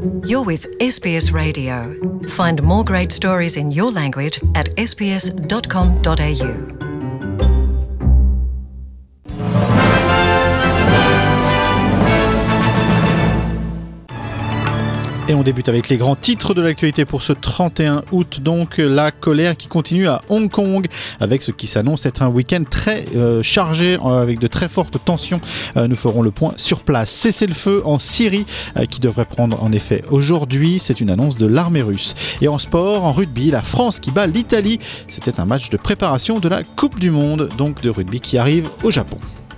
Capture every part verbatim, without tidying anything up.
You're with S B S Radio. Find more great stories in your language at s b s dot com dot a u. Et on débute avec les grands titres de l'actualité pour ce trente et un août. Donc la colère qui continue à Hong Kong avec ce qui s'annonce être un week-end très euh, chargé euh, avec de très fortes tensions. Euh, nous ferons le point sur place. Cessez-le-feu en Syrie euh, qui devrait prendre en effet aujourd'hui. C'est une annonce de l'armée russe. Et en sport, en rugby, la France qui bat l'Italie. C'était un match de préparation de la Coupe du Monde, donc de rugby qui arrive au Japon.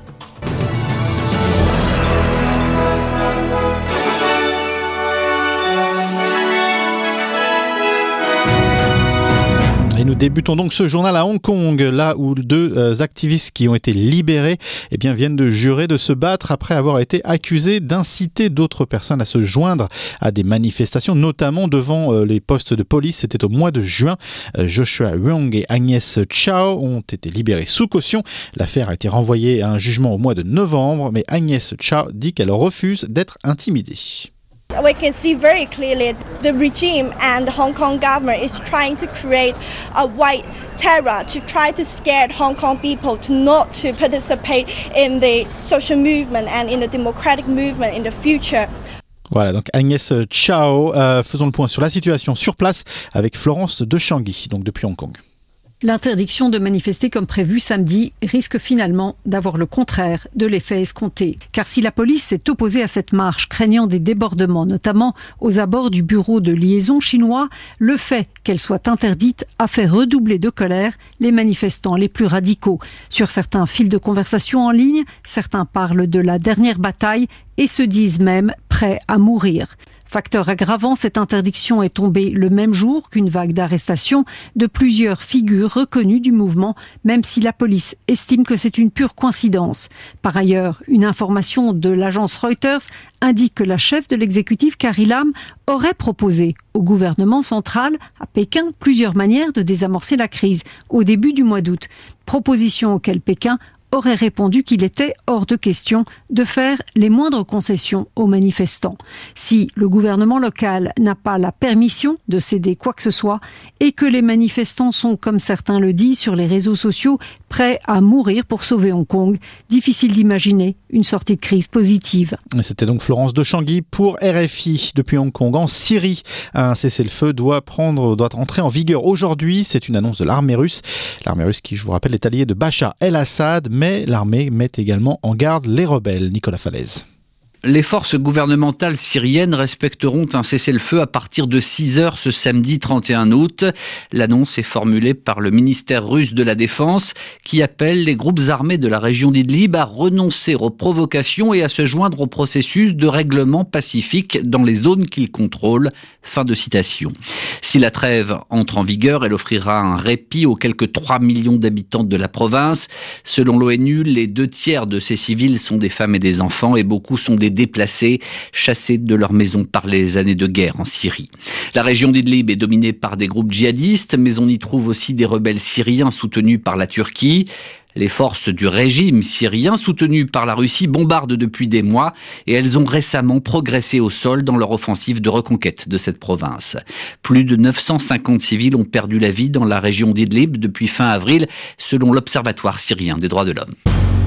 Et nous débutons donc ce journal à Hong Kong, là où deux euh, activistes qui ont été libérés eh bien, viennent de jurer de se battre après avoir été accusés d'inciter d'autres personnes à se joindre à des manifestations, notamment devant euh, les postes de police. C'était au mois de juin. Euh, Joshua Wong et Agnès Chow ont été libérés sous caution. L'affaire a été renvoyée à un jugement au mois de novembre, mais Agnès Chow dit qu'elle refuse d'être intimidée. We can see very clearly the regime and the Hong Kong government is trying to create a white terror to try to scare Hong Kong people to not to participate in the social movement and in the democratic movement in the future. Voilà, donc Agnès Chow, euh, faisons le point sur la situation sur place avec Florence de Changi, donc depuis Hong Kong. L'interdiction de manifester comme prévu samedi risque finalement d'avoir le contraire de l'effet escompté. Car si la police s'est opposée à cette marche, craignant des débordements, notamment aux abords du bureau de liaison chinois, le fait qu'elle soit interdite a fait redoubler de colère les manifestants les plus radicaux. Sur certains fils de conversation en ligne, certains parlent de la dernière bataille et se disent même prêts à mourir. Facteur aggravant, cette interdiction est tombée le même jour qu'une vague d'arrestations de plusieurs figures reconnues du mouvement, même si la police estime que c'est une pure coïncidence. Par ailleurs, une information de l'agence Reuters indique que la chef de l'exécutif, Carrie Lam, aurait proposé au gouvernement central, à Pékin, plusieurs manières de désamorcer la crise au début du mois d'août. Proposition auquel Pékin aurait répondu qu'il était hors de question de faire les moindres concessions aux manifestants. Si le gouvernement local n'a pas la permission de céder quoi que ce soit et que les manifestants sont, comme certains le disent sur les réseaux sociaux, prêts à mourir pour sauver Hong Kong, difficile d'imaginer une sortie de crise positive. C'était donc Florence de Changi pour R F I depuis Hong Kong. En Syrie, un cessez-le-feu doit prendre, doit entrer en vigueur aujourd'hui. C'est une annonce de l'armée russe. L'armée russe qui, je vous rappelle, est alliée de Bachar el-Assad, mais l'armée met également en garde les rebelles. Nicolas Falaise. Les forces gouvernementales syriennes respecteront un cessez-le-feu à partir de six heures ce samedi trente et un août. L'annonce est formulée par le ministère russe de la Défense qui appelle les groupes armés de la région d'Idlib à renoncer aux provocations et à se joindre au processus de règlement pacifique dans les zones qu'ils contrôlent. Fin de citation. Si la trêve entre en vigueur, elle offrira un répit aux quelques trois millions d'habitants de la province. Selon l'ONU, les deux tiers de ces civils sont des femmes et des enfants et beaucoup sont des déplacés, chassés de leur maison par les années de guerre en Syrie. La région d'Idlib est dominée par des groupes djihadistes, mais on y trouve aussi des rebelles syriens soutenus par la Turquie. Les forces du régime syrien, soutenues par la Russie, bombardent depuis des mois et elles ont récemment progressé au sol dans leur offensive de reconquête de cette province. Plus de neuf cent cinquante civils ont perdu la vie dans la région d'Idlib depuis fin avril, selon l'Observatoire syrien des droits de l'homme.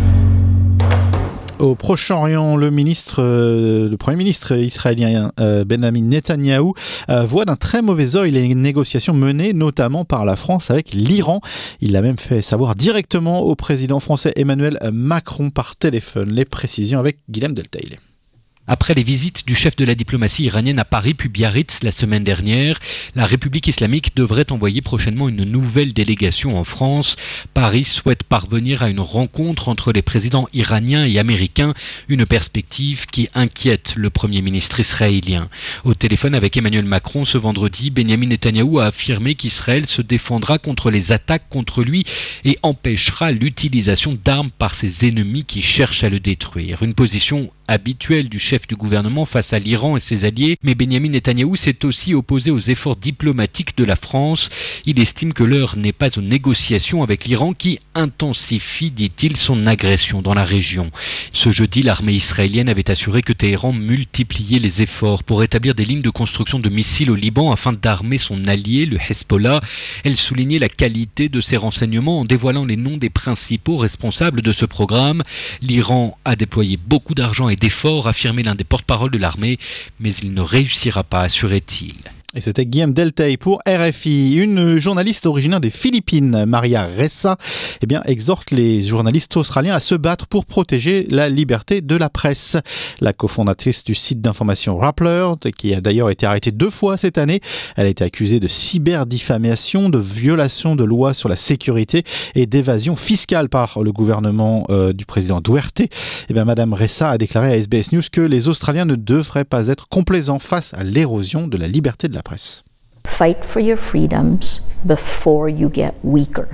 Au Proche-Orient, le ministre, euh, le Premier ministre israélien euh, Benjamin Netanyahou euh, voit d'un très mauvais œil les négociations menées notamment par la France avec l'Iran. Il l'a même fait savoir directement au président français Emmanuel Macron par téléphone. Les précisions avec Guilhem Delteil. Après les visites du chef de la diplomatie iranienne à Paris puis Biarritz la semaine dernière, la République islamique devrait envoyer prochainement une nouvelle délégation en France. Paris souhaite parvenir à une rencontre entre les présidents iraniens et américains, une perspective qui inquiète le Premier ministre israélien. Au téléphone avec Emmanuel Macron ce vendredi, Benjamin Netanyahou a affirmé qu'Israël se défendra contre les attaques contre lui et empêchera l'utilisation d'armes par ses ennemis qui cherchent à le détruire. Une position habituelle du chef du gouvernement face à l'Iran et ses alliés, mais Benyamin Netanyahou s'est aussi opposé aux efforts diplomatiques de la France. Il estime que l'heure n'est pas aux négociations avec l'Iran qui intensifie, dit-il, son agression dans la région. Ce jeudi, l'armée israélienne avait assuré que Téhéran multipliait les efforts pour établir des lignes de construction de missiles au Liban afin d'armer son allié, le Hezbollah. Elle soulignait la qualité de ses renseignements en dévoilant les noms des principaux responsables de ce programme. L'Iran a déployé beaucoup d'argent et d'efforts, affirmait l'un des porte-parole de l'armée, mais il ne réussira pas, assurait-il. Et c'était Guillaume Delteil pour R F I. Une journaliste originaire des Philippines, Maria Ressa, eh bien, exhorte les journalistes australiens à se battre pour protéger la liberté de la presse. La cofondatrice du site d'information Rappler, qui a d'ailleurs été arrêtée deux fois cette année, elle a été accusée de cyberdifamation, de violation de lois sur la sécurité et d'évasion fiscale par le gouvernement euh, du président Duterte. Eh bien, Madame Ressa a déclaré à S B S News que les Australiens ne devraient pas être complaisants face à l'érosion de la liberté de la presse. Fight for your freedoms before you get weaker.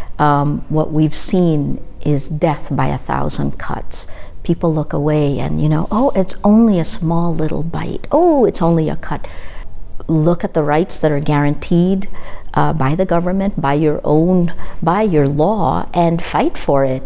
Um, what we've seen is death by a thousand cuts. People look away and, you know, oh, it's only a small little bite. Oh, it's only a cut. Look at the rights that are guaranteed uh, by the government, by your own, by your law, and fight for it.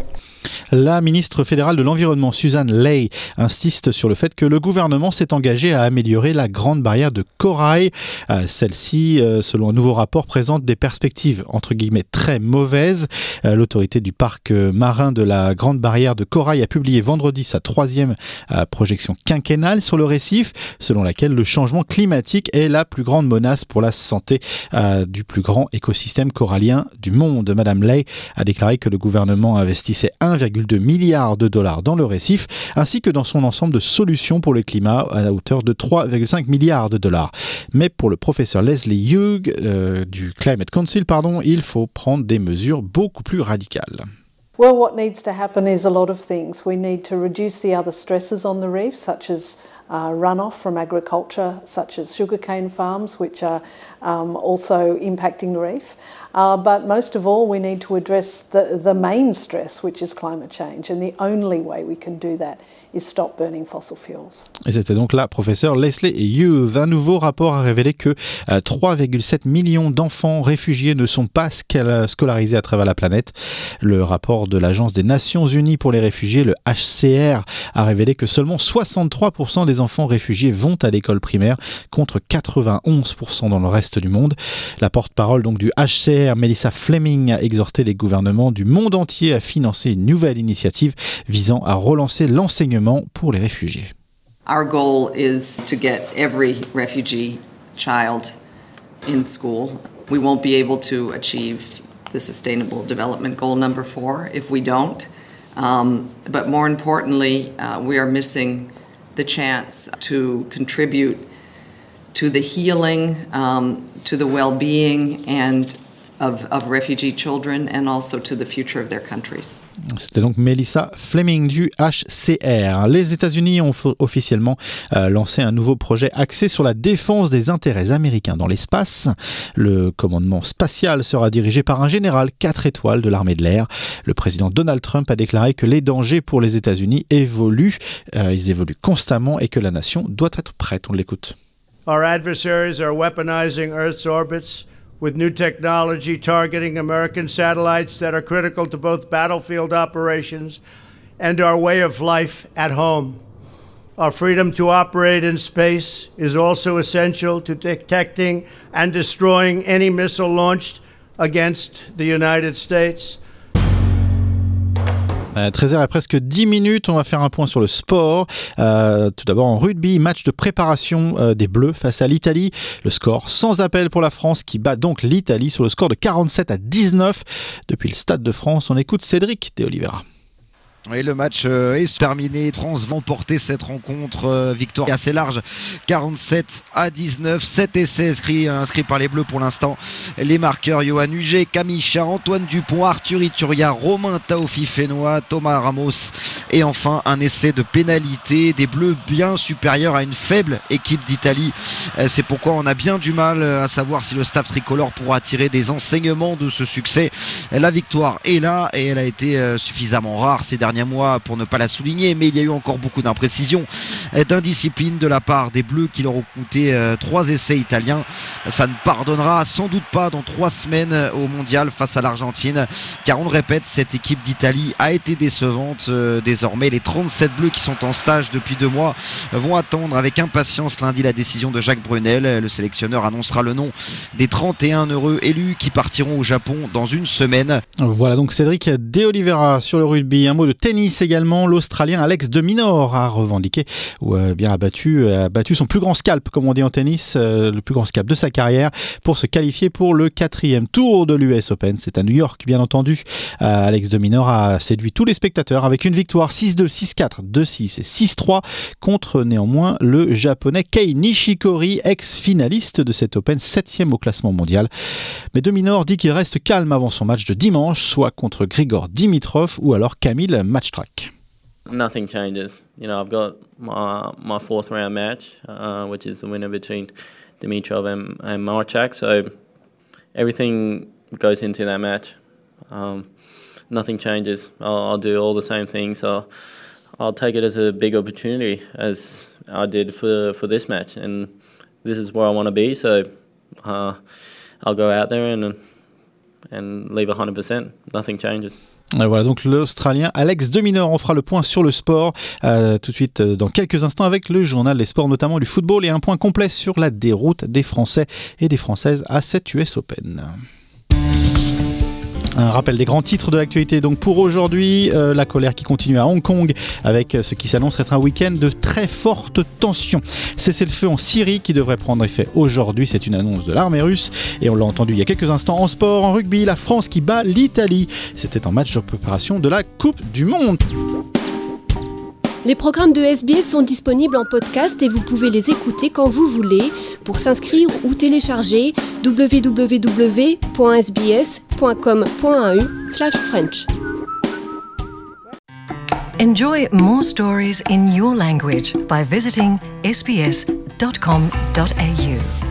La ministre fédérale de l'Environnement, Suzanne Ley, insiste sur le fait que le gouvernement s'est engagé à améliorer la grande barrière de corail. Euh, celle-ci, euh, selon un nouveau rapport, présente des perspectives entre guillemets très mauvaises. Euh, l'autorité du parc marin de la grande barrière de corail a publié vendredi sa troisième euh, projection quinquennale sur le récif, selon laquelle le changement climatique est la plus grande menace pour la santé euh, du plus grand écosystème corallien du monde. Madame Ley a déclaré que le gouvernement investissait un virgule deux milliard de dollars dans le récif, ainsi que dans son ensemble de solutions pour le climat à hauteur de trois virgule cinq milliards de dollars. Mais pour le professeur Leslie Hughes euh, du Climate Council, pardon, il faut prendre des mesures beaucoup plus radicales. Well, what needs to happen is a lot of things. We need to reduce the other stresses on the reef, such as uh, runoff from agriculture, such as sugarcane farms, which are um, also impacting the reef. Uh, but most of all, we need to address the, the main stress, which is climate change. And the only way we can do that is stop burning fossil fuels. Et c'était donc la professeure Leslie Hughes. Un nouveau rapport a révélé que euh, trois virgule sept millions d'enfants réfugiés ne sont pas scolarisés à travers la planète. Le rapport de l'Agence des Nations Unies pour les réfugiés, le H C R, a révélé que seulement soixante-trois pour cent des enfants réfugiés vont à l'école primaire, contre quatre-vingt-onze pour cent dans le reste du monde. La porte-parole donc du H C R, Melissa Fleming, a exhorté les gouvernements du monde entier à financer une nouvelle initiative visant à relancer l'enseignement pour les réfugiés. Our goal is to get every refugee child in school. We won't be able to achieve the Sustainable Development Goal number four if we don't. Um, but more importantly, uh, we are missing the chance to contribute to the healing, um, to the well-being and Of, of refugee children and also to the future of their countries. C'était donc Melissa Fleming du H C R. Les États-Unis ont f- officiellement euh, lancé un nouveau projet axé sur la défense des intérêts américains dans l'espace. Le commandement spatial sera dirigé par un général quatre étoiles de l'armée de l'air. Le président Donald Trump a déclaré que les dangers pour les États-Unis évoluent, euh, ils évoluent constamment et que la nation doit être prête. On l'écoute. Our adversaries are weaponizing Earth's orbits with new technology targeting American satellites that are critical to both battlefield operations and our way of life at home. Our freedom to operate in space is also essential to detecting and destroying any missile launched against the United States. Euh, treize heures et presque dix minutes, on va faire un point sur le sport. Euh, tout d'abord en rugby, match de préparation euh, des Bleus face à l'Italie. Le score sans appel pour la France qui bat donc l'Italie sur le score de quarante-sept à dix-neuf. Depuis le Stade de France, on écoute Cédric de Oliveira. Oui, le match est terminé. France va emporter cette rencontre. Victoire assez large, quarante-sept à dix-neuf. sept essais inscrits, inscrits par les Bleus pour l'instant. Les marqueurs, Yohan Huget, Camille Chat, Antoine Dupont, Arthur Ituria, Romain Taofi-Fénois, Thomas Ramos. Et enfin, un essai de pénalité. Des Bleus bien supérieurs à une faible équipe d'Italie. C'est pourquoi on a bien du mal à savoir si le staff tricolore pourra tirer des enseignements de ce succès. La victoire est là et elle a été suffisamment rare ces derniers derniers mois pour ne pas la souligner, mais il y a eu encore beaucoup d'imprécisions, d'indiscipline de la part des Bleus qui leur ont coûté euh, trois essais italiens. Ça ne pardonnera sans doute pas dans trois semaines au mondial face à l'Argentine, car on le répète, cette équipe d'Italie a été décevante. Euh, désormais, les trente-sept Bleus qui sont en stage depuis deux mois vont attendre avec impatience lundi la décision de Jacques Brunel. Le sélectionneur annoncera le nom des trente et un heureux élus qui partiront au Japon dans une semaine. Voilà donc Cédric De Oliveira sur le rugby. Un mot de tennis également. L'Australien Alex de Minaur a revendiqué ou a bien abattu, a battu son plus grand scalp, comme on dit en tennis, euh, le plus grand scalp de sa carrière, pour se qualifier pour le quatrième tour de l'U S Open. C'est à New York, bien entendu. Euh, Alex de Minaur a séduit tous les spectateurs avec une victoire six deux, six quatre, deux six et six trois contre néanmoins le japonais Kei Nishikori, ex-finaliste de cet Open, septième au classement mondial. Mais de Minaur dit qu'il reste calme avant son match de dimanche, soit contre Grigor Dimitrov ou alors Kamil Majtrak. Nothing changes. You know, I've got my, my fourth round match, uh, which is the winner between Dimitrov and, and Marchak. So everything goes into that match. Um, nothing changes. I'll, I'll do all the same things. I'll, I'll take it as a big opportunity, as I did for for this match. And this is where I want to be. So uh, I'll go out there and and leave one hundred percent. Nothing changes. Voilà donc l'Australien Alex de Minaur. On fera le point sur le sport euh, tout de suite euh, dans quelques instants avec le journal des sports, notamment du football, et un point complet sur la déroute des Français et des Françaises à cette U S Open. Un rappel des grands titres de l'actualité donc pour aujourd'hui, euh, la colère qui continue à Hong Kong avec ce qui s'annonce être un week-end de très forte tension. Cessez-le-feu en Syrie qui devrait prendre effet aujourd'hui, c'est une annonce de l'armée russe et on l'a entendu il y a quelques instants. En sport, en rugby, la France qui bat l'Italie. C'était en match de préparation de la Coupe du Monde. Les programmes de S B S sont disponibles en podcast et vous pouvez les écouter quand vous voulez. Pour s'inscrire ou télécharger, w w w point s b s point com point a u slash French. Enjoy more stories in your language by visiting s b s dot com dot a u.